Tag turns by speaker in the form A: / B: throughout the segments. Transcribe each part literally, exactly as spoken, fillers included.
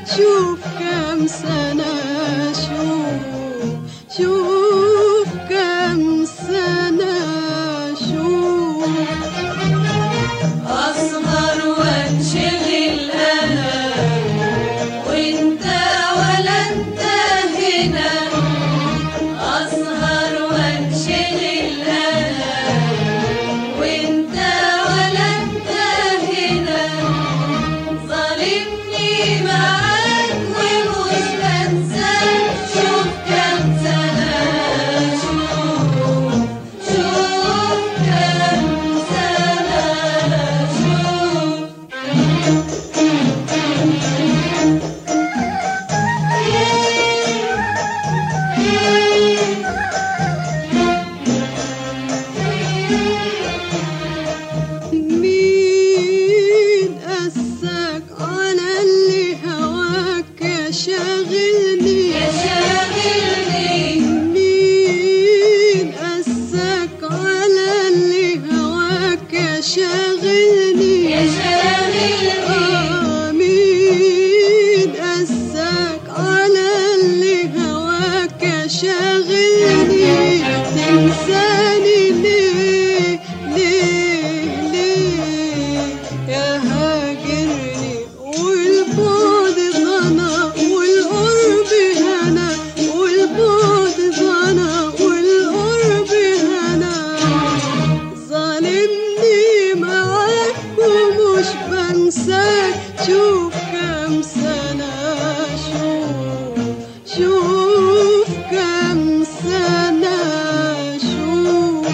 A: شوف كم سنة، شوف شوف كم سنة، شوف
B: أصغر وانشغل أنا وانت ولا انت هنا، أصغر وانشغل أنا وانت ولا انت هنا، ظالمني معاك ومش بنساك، شوف كم سنة، شوف شوف كم سنة، شوف
A: مين قاساك على اللي هواك يا شاغلني،
B: يا شاغلني،
A: مين قاساك على اللي هواك يا شاغلني،
B: يا شاغلني،
A: آه مين قاساك على اللي هواك يا شاغلني، تنساني ليه ليه ليه يا هاجرني، والبعد ضنا والقرب هنا، والبعد ضنا والقرب هنا، ظالمني معاك ومش بنساك، شوف كم سنة، شوف شوف كم سنة، شوف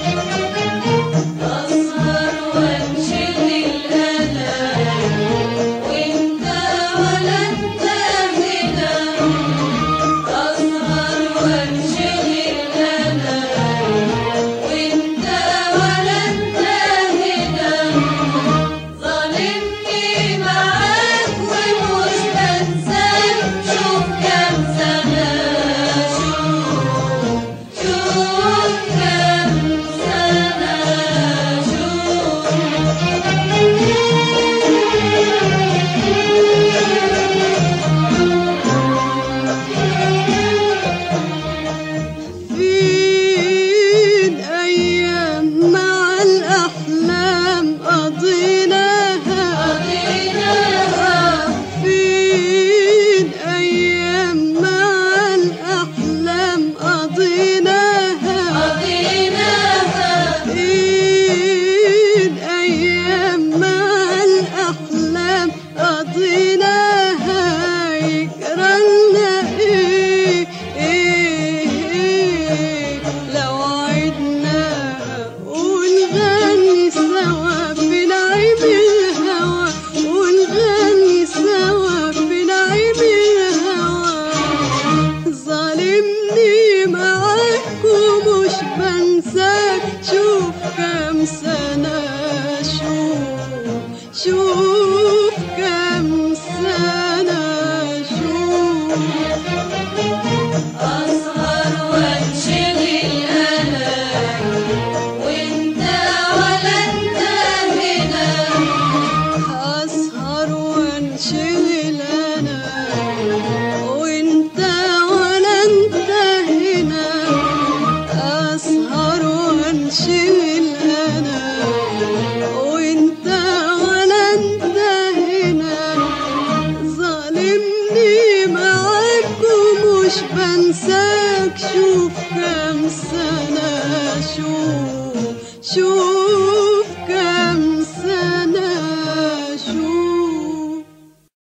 B: أصغر وانشغل أنا وانت ولا انت هنا، أصغر وانشغل أنا وانت ولا انت هنا، ظالمني معاك ومش بنساك، شوف كم سنة، شوف شوف كم سنة، شوف
A: فين أيام مع الأحلام قضيناها،
B: قضيناها،
A: فين أيام مع الأحلام قضيناها،
B: قضيناها،
A: فين أيام مع الأحلام قضيناها، يجرالنا إيه إيه إيه لو عدناها ونغني سوا في نعيم الهوى، ونغني سوا في نعيم الهوى، ظالمني معاك ومش بنساك، شوف كم سنة،